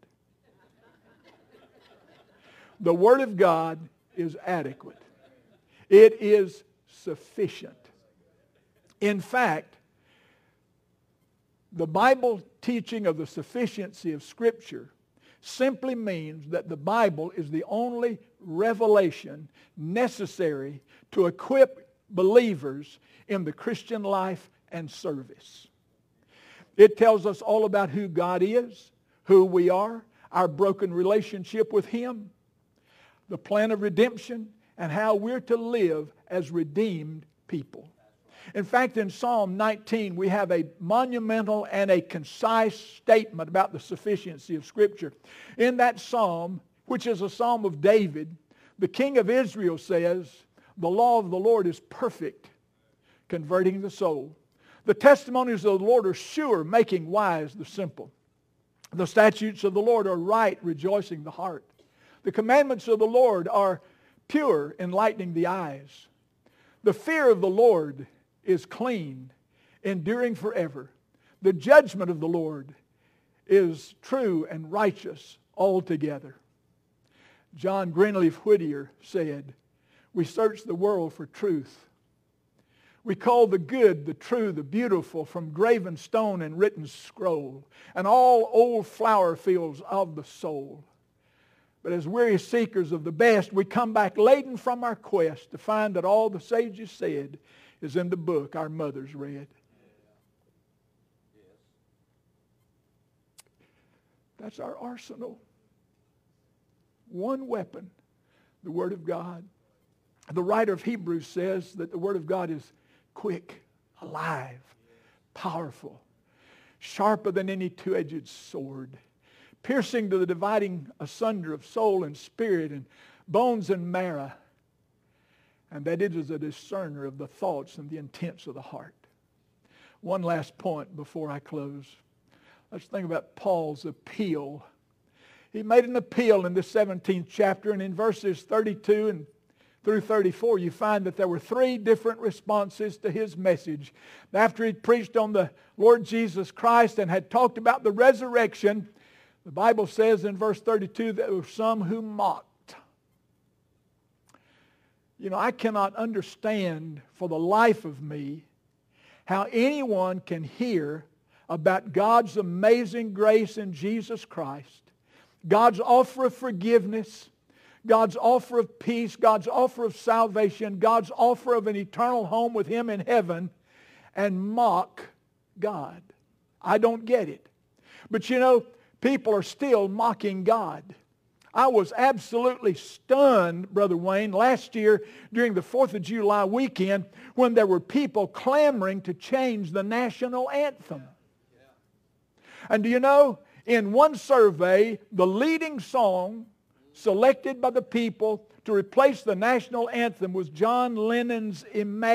Speaker 1: The Word of God is adequate. It is sufficient. In fact, the Bible teaching of the sufficiency of Scripture simply means that the Bible is the only revelation necessary to equip believers in the Christian life and service. It tells us all about who God is, who we are, our broken relationship with Him, the plan of redemption, and how we're to live as redeemed people. In fact, in Psalm nineteen, we have a monumental and a concise statement about the sufficiency of Scripture. In that psalm, which is a psalm of David, the king of Israel says, the law of the Lord is perfect, converting the soul. The testimonies of the Lord are sure, making wise the simple. The statutes of the Lord are right, rejoicing the heart. The commandments of the Lord are pure, enlightening the eyes. The fear of the Lord is clean, enduring forever. The judgment of the Lord is true and righteous altogether. John Greenleaf Whittier said, we search the world for truth. We call the good, the true, the beautiful from graven stone and written scroll, and all old flower fields of the soul. But as weary seekers of the best, we come back laden from our quest to find that all the sages said is in the book our mothers read. That's our arsenal. One weapon, the Word of God. The writer of Hebrews says that the Word of God is quick, alive, powerful, sharper than any two-edged sword, piercing to the dividing asunder of soul and spirit and bones and marrow, and that it is a discerner of the thoughts and the intents of the heart. One last point before I close. Let's think about Paul's appeal. He made an appeal in the seventeenth chapter, and in verses thirty-two and through thirty-four, you find that there were three different responses to his message. After he preached on the Lord Jesus Christ and had talked about the resurrection, the Bible says in verse thirty-two that there were some who mocked. You know, I cannot understand for the life of me how anyone can hear about God's amazing grace in Jesus Christ, God's offer of forgiveness, God's offer of peace, God's offer of salvation, God's offer of an eternal home with Him in heaven, and mock God. I don't get it. But you know, people are still mocking God. I was absolutely stunned, Brother Wayne, last year during the fourth of July weekend when there were people clamoring to change the national anthem. And do you know, in one survey, the leading song selected by the people to replace the national anthem was John Lennon's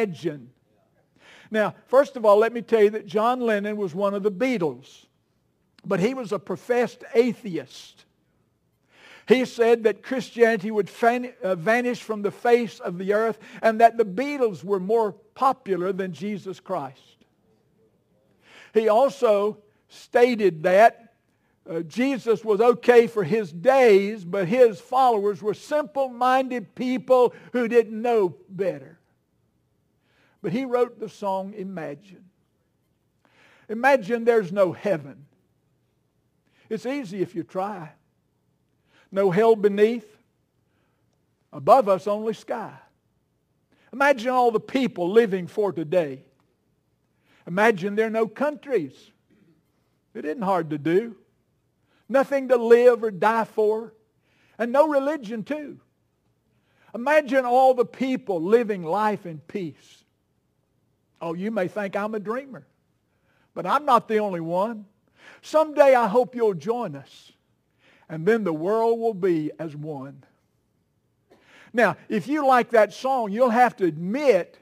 Speaker 1: Imagine. Now, first of all, let me tell you that John Lennon was one of the Beatles. but he was a professed atheist. He said that Christianity would fan, uh, vanish from the face of the earth and that the Beatles were more popular than Jesus Christ. He also stated that uh, Jesus was okay for his days, but his followers were simple-minded people who didn't know better. But he wrote the song Imagine. Imagine there's no heaven. It's easy if you try. No hell beneath. Above us only sky. Imagine all the people living for today. Imagine there are no countries. It isn't hard to do. Nothing to live or die for. And no religion too. Imagine all the people living life in peace. Oh, you may think I'm a dreamer. But I'm not the only one. Someday I hope you'll join us. And then the world will be as one. Now, if you like that song, you'll have to admit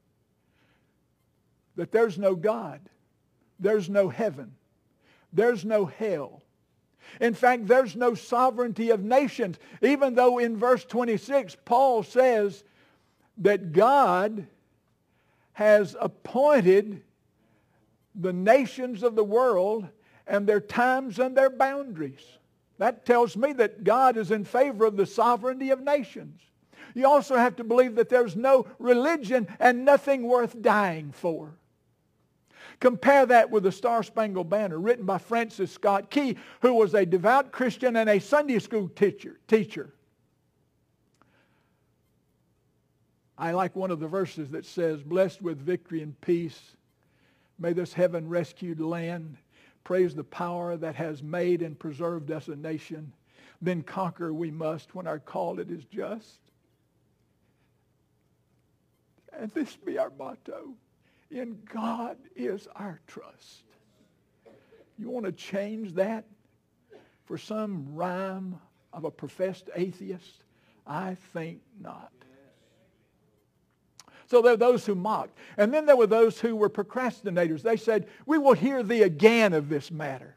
Speaker 1: that there's no God. There's no heaven. There's no hell. In fact, there's no sovereignty of nations. Even though in verse twenty-six, Paul says that God has appointed the nations of the world and their times and their boundaries. That tells me that God is in favor of the sovereignty of nations. You also have to believe that there's no religion and nothing worth dying for. Compare that with the Star-Spangled Banner, written by Francis Scott Key, who was a devout Christian and a Sunday school teacher. teacher. I like one of the verses that says, "Blessed with victory and peace, may this heaven-rescued land praise the power that has made and preserved us a nation. Then conquer we must when our call it is just." And this be our motto. In God is our trust. You want to change that for some rhyme of a professed atheist? I think not. So there were those who mocked. And then there were those who were procrastinators. They said, "We will hear thee again of this matter."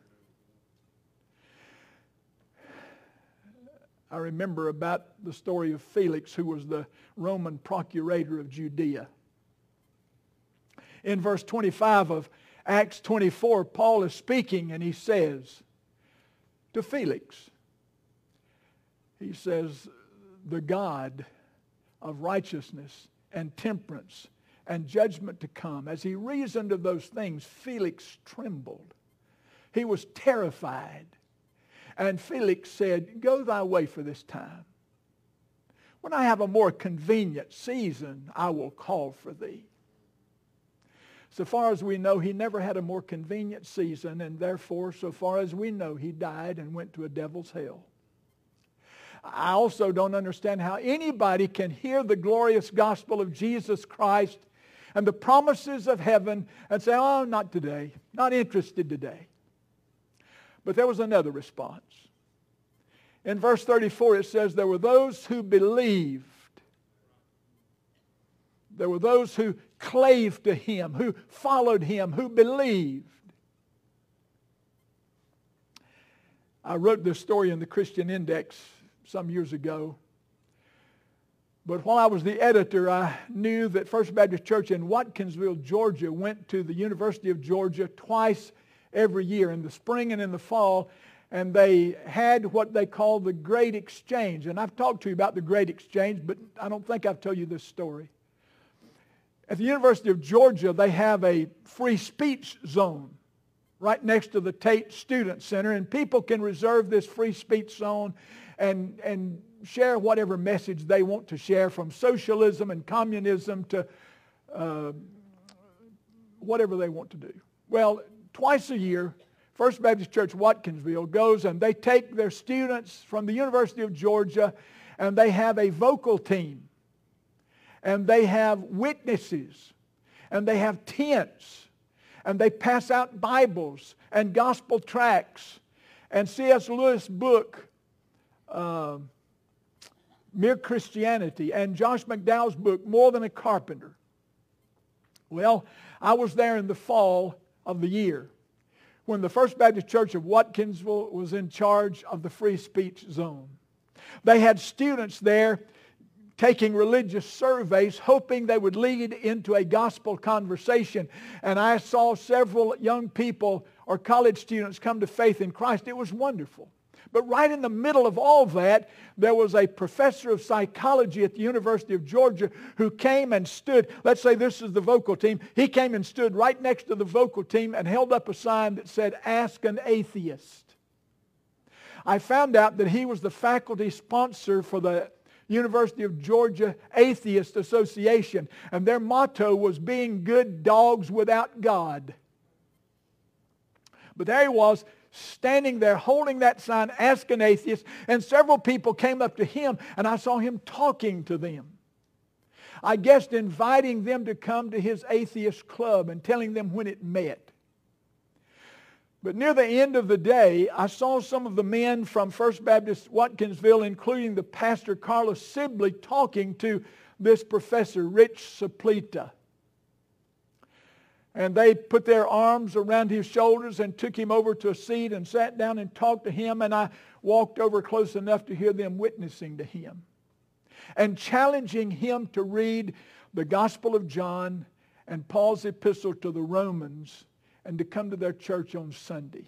Speaker 1: I remember about the story of Felix, who was the Roman procurator of Judea. In verse twenty-five of Acts twenty-four, Paul is speaking and he says to Felix, he says, "The God of righteousness and temperance and judgment to come." As he reasoned of those things, Felix trembled. He was terrified. And Felix said, "Go thy way for this time. When I have a more convenient season, I will call for thee." So far as we know, he never had a more convenient season, and therefore, so far as we know, he died and went to a devil's hell. I also don't understand how anybody can hear the glorious gospel of Jesus Christ and the promises of heaven and say, "Oh, not today, not interested today." But there was another response. In verse thirty-four it says, there were those who believed. There were those who clave to him, who followed him, who believed. I wrote this story in the Christian Index some years ago. But while I was the editor, I knew that First Baptist Church in Watkinsville, Georgia, went to the University of Georgia twice every year, in the spring and in the fall, and they had what they call the Great Exchange. And I've talked to you about the Great Exchange, but I don't think I've told you this story. At the University of Georgia, they have a free speech zone right next to the Tate Student Center, and people can reserve this free speech zone and, and share whatever message they want to share, from socialism and communism to uh, whatever they want to do. Well, twice a year, First Baptist Church Watkinsville goes and they take their students from the University of Georgia and they have a vocal team. And they have witnesses. And they have tents. And they pass out Bibles and gospel tracts. And C S Lewis' book, uh, Mere Christianity, and Josh McDowell's book, More Than a Carpenter. Well, I was there in the fall of the year when the First Baptist Church of Watkinsville was in charge of the free speech zone. They had students there taking religious surveys, hoping they would lead into a gospel conversation. And I saw several young people or college students come to faith in Christ. It was wonderful. But right in the middle of all that, there was a professor of psychology at the University of Georgia who came and stood. Let's say this is the vocal team. He came and stood right next to the vocal team and held up a sign that said, "Ask an Atheist." I found out that he was the faculty sponsor for the University of Georgia Atheist Association, and their motto was being good dogs without God. But there he was, standing there holding that sign, "Ask an Atheist," and several people came up to him, and I saw him talking to them. I guessed inviting them to come to his atheist club and telling them when it met. But near the end of the day, I saw some of the men from First Baptist Watkinsville, including the pastor Carlos Sibley, talking to this professor, Rich Suplita. And they put their arms around his shoulders and took him over to a seat and sat down and talked to him. And I walked over close enough to hear them witnessing to him and challenging him to read the Gospel of John and Paul's epistle to the Romans and to come to their church on Sunday.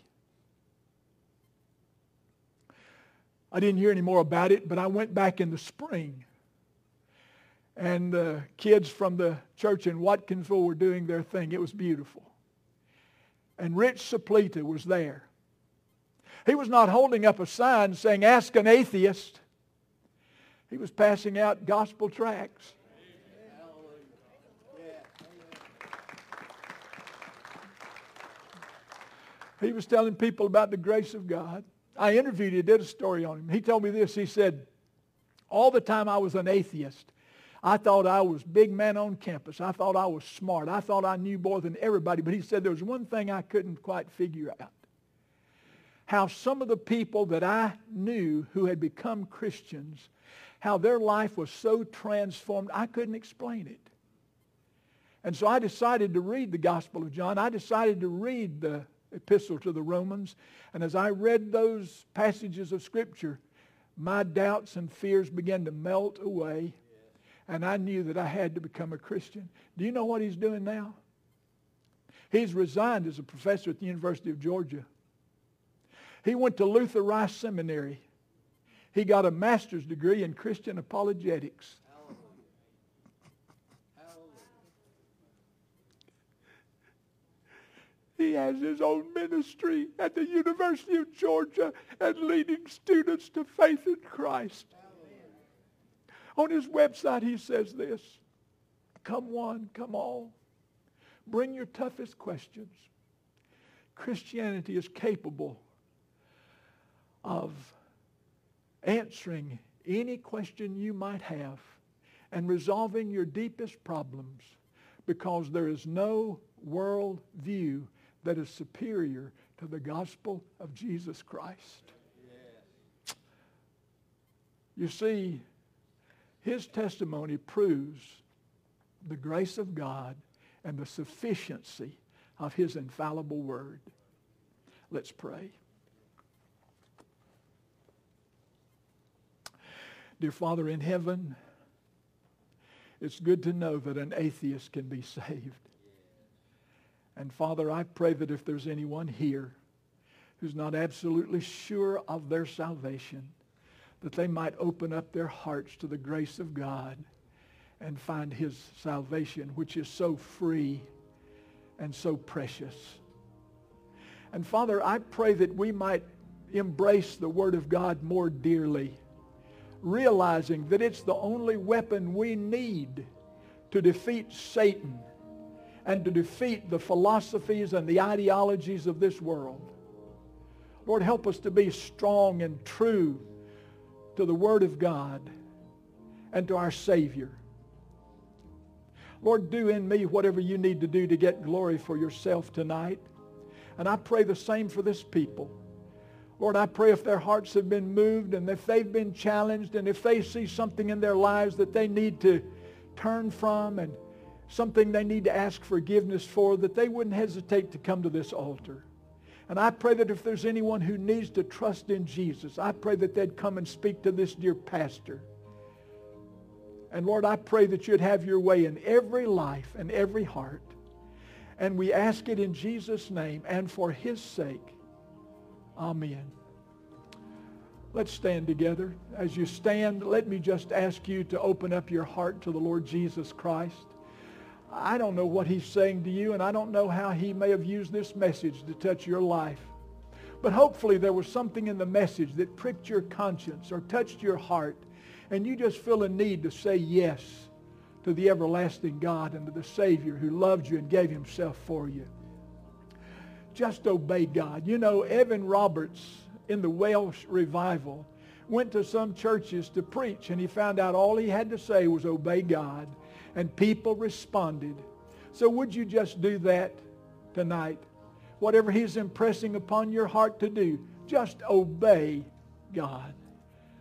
Speaker 1: I didn't hear any more about it, but I went back in the spring. And the kids from the church in Watkinsville were doing their thing. It was beautiful. And Rich Suplita was there. He was not holding up a sign saying, "Ask an Atheist." He was passing out gospel tracts. He was telling people about the grace of God. I interviewed him, did a story on him. He told me this. He said, "All the time I was an atheist, I thought I was big man on campus. I thought I was smart. I thought I knew more than everybody." But he said there was one thing I couldn't quite figure out. How some of the people that I knew who had become Christians, how their life was so transformed, I couldn't explain it. And so I decided to read the Gospel of John. I decided to read the epistle to the Romans. And as I read those passages of Scripture, my doubts and fears began to melt away. And I knew that I had to become a Christian. Do you know what he's doing now? He's resigned as a professor at the University of Georgia. He went to Luther Rice Seminary. He got a master's degree in Christian apologetics. He has his own ministry at the University of Georgia and leading students to faith in Christ. On his website he says this, "Come one, come all. Bring your toughest questions. Christianity is capable of answering any question you might have and resolving your deepest problems because there is no world view that is superior to the gospel of Jesus Christ." Yes. You see, his testimony proves the grace of God and the sufficiency of his infallible word. Let's pray. Dear Father in heaven, it's good to know that an atheist can be saved. And Father, I pray that if there's anyone here who's not absolutely sure of their salvation, that they might open up their hearts to the grace of God and find his salvation, which is so free and so precious. And Father, I pray that we might embrace the Word of God more dearly, realizing that it's the only weapon we need to defeat Satan and to defeat the philosophies and the ideologies of this world. Lord, help us to be strong and true to the Word of God and to our Savior. Lord, do in me whatever you need to do to get glory for yourself tonight. And I pray the same for this people. Lord, I pray if their hearts have been moved and if they've been challenged and if they see something in their lives that they need to turn from and something they need to ask forgiveness for, that they wouldn't hesitate to come to this altar. And I pray that if there's anyone who needs to trust in Jesus, I pray that they'd come and speak to this dear pastor. And Lord, I pray that you'd have your way in every life and every heart. And we ask it in Jesus' name and for his sake. Amen. Let's stand together. As you stand, let me just ask you to open up your heart to the Lord Jesus Christ. I don't know what he's saying to you, and I don't know how he may have used this message to touch your life. But hopefully there was something in the message that pricked your conscience or touched your heart, and you just feel a need to say yes to the everlasting God and to the Savior who loved you and gave himself for you. Just obey God. You know, Evan Roberts in the Welsh revival went to some churches to preach, and he found out all he had to say was obey God, and people responded. So would you just do that tonight? Whatever he's impressing upon your heart to do, just obey God.